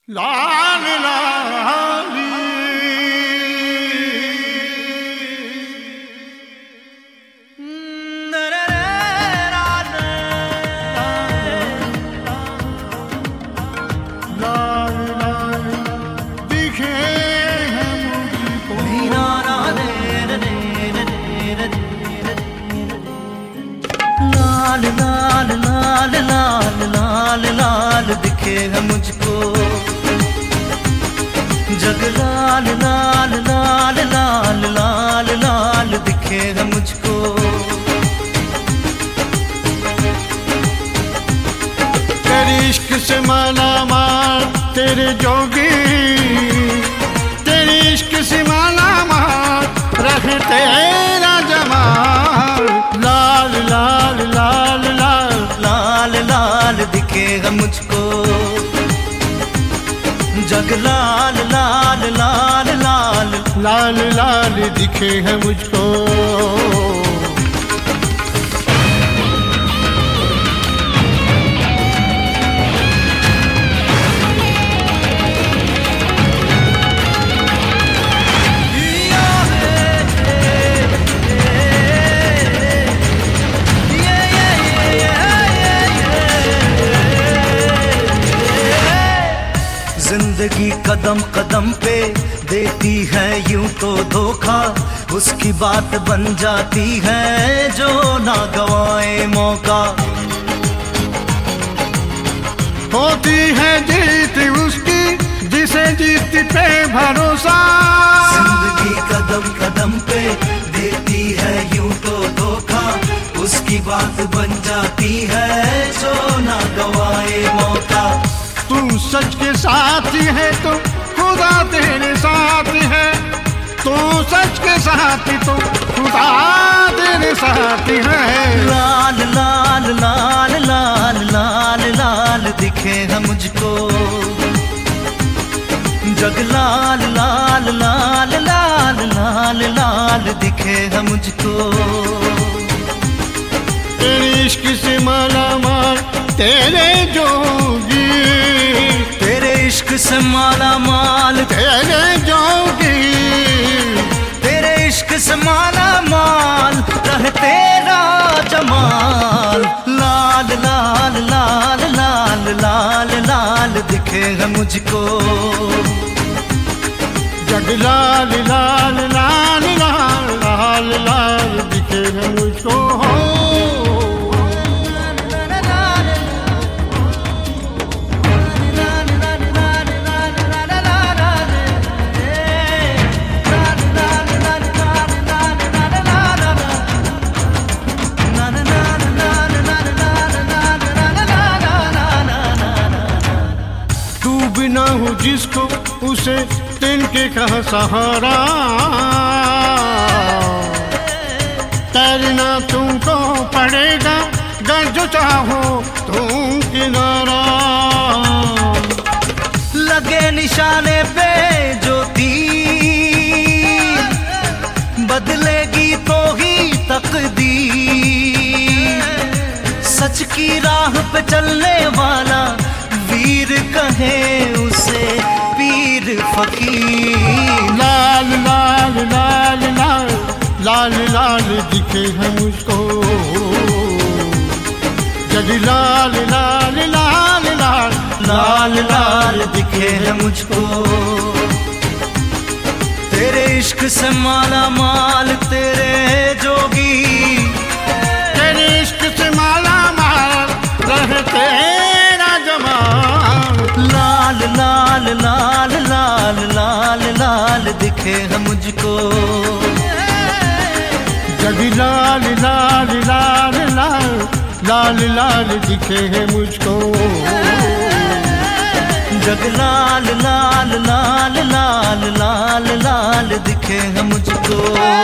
लाल लाली लाल लाल दिखे हैं मुझको लाल लाल लाल लाल लाल लाल दिखे है मुझको जग लाल लाल लाल लाल लाल लाल दिखे है मुझको। तेरे इश्क से माला माल तेरे जोगी, तेरे इश्क से माला माल रहे तेरा जमाल। लाल लाल लाल लाल लाल लाल दिखे है मुझको जग लाल लाल लाल लाल लाल लाल दिखे हैं मुझको। जिंदगी कदम कदम पे देती है यूं तो धोखा, उसकी बात बन जाती है जो ना गवाए मौका। होती है जीत उसकी जिसे जीत पे भरोसा। जिंदगी कदम कदम पे देती है यूं तो धोखा, उसकी बात बन जाती है जो ना गवाए मौका। तू सच के साथ है तो खुदा तेरे साथ है, तू सच के साथ तो खुदा तेरे साथ है। लाल लाल लाल लाल लाल लाल दिखे है मुझको जग लाल लाल लाल लाल लाल लाल दिखे है मुझको। तेरे इश्क से माला माल तेरे जोगी, तेरे इश्क से माला माल तेरे जोगी, तेरे इश्क से माला माल रहे तेरा जमाल। लाल लाल लाल लाल लाल लाल दिखे है मुझको जग लाल लाल लाल लाल लाल लाल दिखे है मुझको। बिना हो जिसको उसे तिनके का सहारा, तैरना तुमको पड़ेगा गर जो चाहो तुम किनारा। लगे निशाने पे जो तीर बदलेगी तो ही तकदीर। सच की राह पे चलने वाला वीर कहे उसे पीर फकीर। लाल लाल लाल लाल लाल लाल दिखे हैं मुझको जग लाल लाल लाल लाल लाल लाल दिखे है मुझको। तेरे इश्क से माला माल तेरे जोगी, तेरे इश्क से माला माल रहे तेरा जमाल। लाल लाल लाल लाल लाल लाल दिखे है मुझको जग लाल लाल लाल लाल लाल लाल दिखे है मुझको। जग लाल लाल लाल लाल लाल लाल दिखे है मुझको।